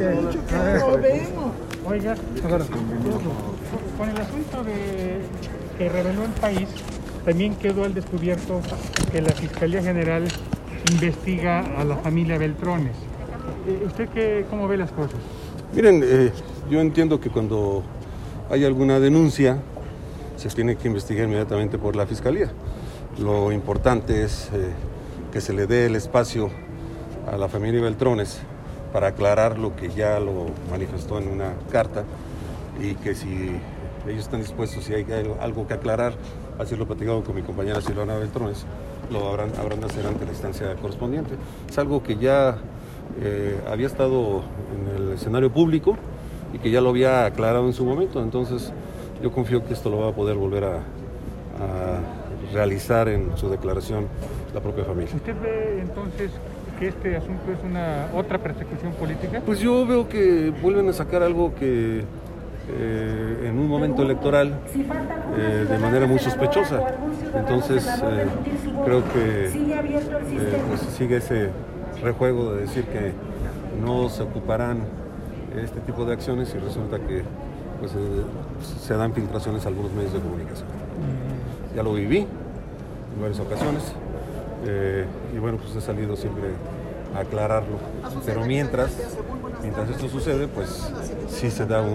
Oiga, con el asunto de que reveló el país, también quedó al descubierto que la Fiscalía General investiga a la familia Beltrones. ¿Usted cómo ve las cosas? Miren, yo entiendo que cuando hay alguna denuncia se tiene que investigar inmediatamente por la Fiscalía. Lo importante es que se le dé el espacio a la familia Beltrones para aclarar lo que ya lo manifestó en una carta, y que si ellos están dispuestos, si hay algo que aclarar, así lo he platicado con mi compañera Silvana Beltrones, lo habrán de hacer ante la instancia correspondiente. Es algo que ya había estado en el escenario público y que ya lo había aclarado en su momento, entonces yo confío que esto lo va a poder volver a realizar en su declaración la propia familia. ¿Usted ve entonces que este asunto es otra persecución política? Pues yo veo que vuelven a sacar algo que en un momento electoral de manera muy sospechosa. Entonces creo que pues sigue ese rejuego de decir que no se ocuparán este tipo de acciones, y resulta que pues, se dan filtraciones a algunos medios de comunicación. Ya lo viví en varias ocasiones y bueno, pues he salido siempre a aclararlo, pero mientras esto sucede, pues sí se da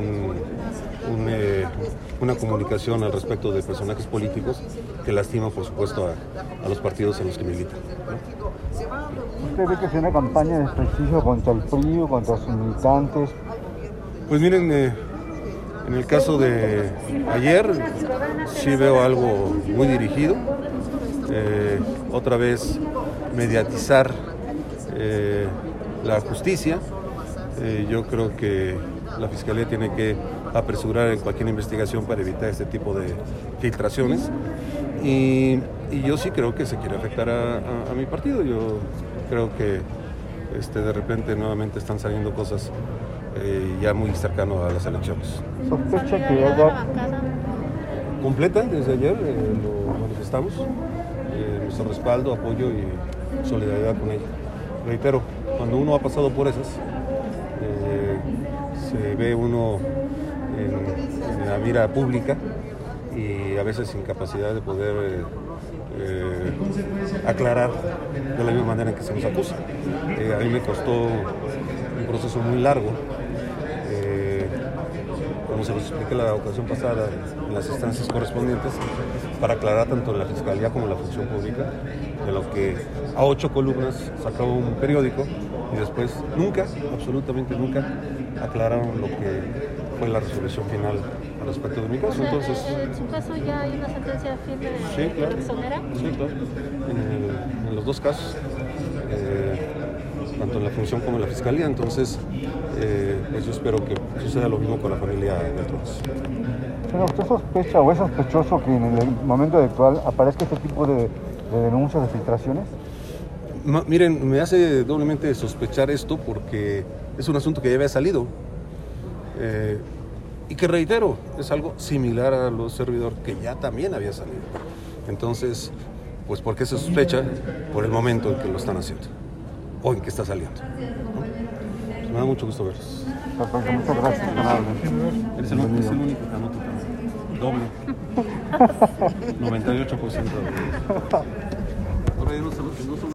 una comunicación al respecto de personajes políticos que lastiman, por supuesto, a los partidos en los que militan, ¿no? ¿Usted ve que es una campaña de desprestigio contra el PRI o contra sus militantes? Pues miren, en el caso de ayer sí veo algo muy dirigido, otra vez mediatizar la justicia. Yo creo que la Fiscalía tiene que apresurar en cualquier investigación para evitar este tipo de filtraciones, y yo sí creo que se quiere afectar a mi partido. Yo creo que de repente nuevamente están saliendo cosas ya muy cercano a las elecciones. ¿Sospecha que haya Completa desde ayer? Lo manifestamos, nuestro respaldo, apoyo y solidaridad con ella. Reitero, cuando uno ha pasado por esas, se ve uno en la mira pública y a veces sin capacidad de poder aclarar de la misma manera en que se nos acusa. A mí me costó un proceso muy largo, como se los expliqué la ocasión pasada en las instancias correspondientes, para aclarar tanto la Fiscalía como la función pública, de lo que a 8 columnas sacaba un periódico y después nunca, absolutamente nunca, aclararon lo que fue la resolución final al respecto de mi caso. Entonces, ¿en su caso ya hay una sentencia firme de sí, claro, que exonera? Sí, claro. En los dos casos, tanto en la función como en la Fiscalía. Entonces, pues yo espero que suceda lo mismo con la familia Beltrones. Pero ¿usted sospecha o es sospechoso que en el momento actual aparezca este tipo de denuncias, de filtraciones? Miren, me hace doblemente sospechar esto porque es un asunto que ya había salido y que, reitero, es algo similar a lo servidor que ya también había salido. Entonces, pues ¿por qué se sospecha? Por el momento en que lo están haciendo o en que está saliendo, ¿no? Pues me da mucho gusto verlos. Perfecto, muchas gracias, amable. Eres el único que anota también. Doble. 98%. Ahora ya no